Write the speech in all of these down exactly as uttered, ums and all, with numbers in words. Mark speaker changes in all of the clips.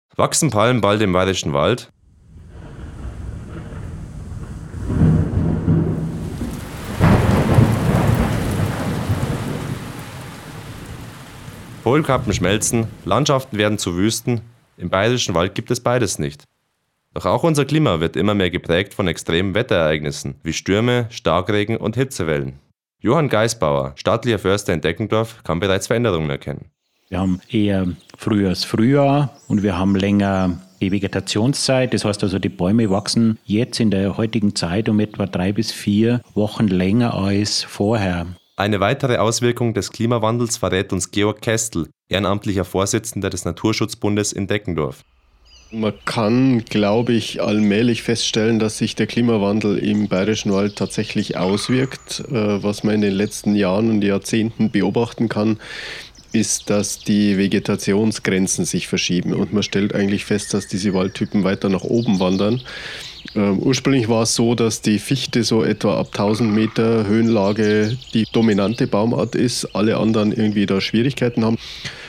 Speaker 1: Wachsen Palmen bald im Bayerischen Wald? Polkappen schmelzen, Landschaften werden zu Wüsten. Im Bayerischen Wald gibt es beides nicht. Doch auch unser Klima wird immer mehr geprägt von extremen Wetterereignissen wie Stürme, Starkregen und Hitzewellen. Johann Geisbauer, staatlicher Förster in Deckendorf, kann bereits Veränderungen erkennen.
Speaker 2: Wir haben eher frühes Frühjahr und wir haben länger die Vegetationszeit. Das heißt also, die Bäume wachsen jetzt in der heutigen Zeit um etwa drei bis vier Wochen länger als vorher.
Speaker 1: Eine weitere Auswirkung des Klimawandels verrät uns Georg Kästl, ehrenamtlicher Vorsitzender des Naturschutzbundes in Deckendorf.
Speaker 3: Man kann, glaube ich, allmählich feststellen, dass sich der Klimawandel im Bayerischen Wald tatsächlich auswirkt. Was man in den letzten Jahren und Jahrzehnten beobachten kann, ist, dass die Vegetationsgrenzen sich verschieben und man stellt eigentlich fest, dass diese Waldtypen weiter nach oben wandern. Ähm, ursprünglich war es so, dass die Fichte so etwa ab tausend Meter Höhenlage die dominante Baumart ist, alle anderen irgendwie da Schwierigkeiten haben.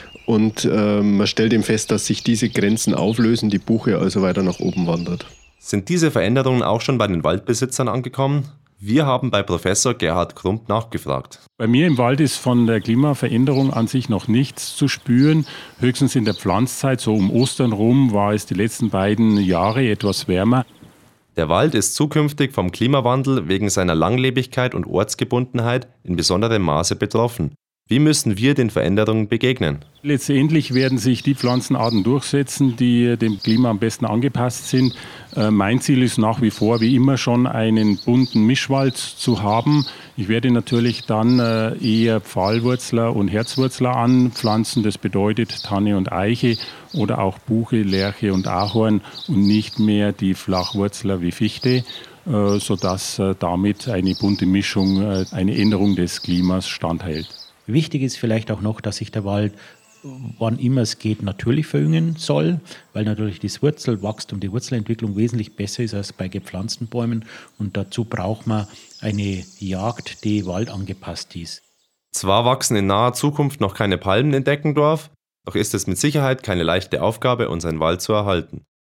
Speaker 3: Und ähm, man stellt eben fest, dass sich diese Grenzen auflösen, die Buche also weiter nach oben wandert.
Speaker 1: Sind diese Veränderungen auch schon bei den Waldbesitzern angekommen? Wir haben bei Professor Gerhard Krump nachgefragt.
Speaker 4: Bei mir im Wald ist von der Klimaveränderung an sich noch nichts zu spüren. Höchstens in der Pflanzzeit, so um Ostern rum, war es die letzten beiden Jahre etwas wärmer.
Speaker 1: Der Wald ist zukünftig vom Klimawandel wegen seiner Langlebigkeit und Ortsgebundenheit in besonderem Maße betroffen. Wie müssen wir den Veränderungen begegnen?
Speaker 4: Letztendlich werden sich die Pflanzenarten durchsetzen, die dem Klima am besten angepasst sind. Äh, mein Ziel ist nach wie vor, wie immer schon, einen bunten Mischwald zu haben. Ich werde natürlich dann äh, eher Pfahlwurzler und Herzwurzler anpflanzen. Das bedeutet Tanne und Eiche oder auch Buche, Lärche und Ahorn und nicht mehr die Flachwurzler wie Fichte, äh, sodass äh, damit eine bunte Mischung, äh, eine Änderung des Klimas standhält.
Speaker 2: Wichtig ist vielleicht auch noch, dass sich der Wald, wann immer es geht, natürlich verjüngen soll, weil natürlich das Wurzelwachstum, die Wurzelentwicklung wesentlich besser ist als bei gepflanzten Bäumen. Und dazu braucht man eine Jagd, die waldangepasst ist.
Speaker 1: Zwar wachsen in naher Zukunft noch keine Palmen in Deckendorf, doch ist es mit Sicherheit keine leichte Aufgabe, unseren Wald zu erhalten.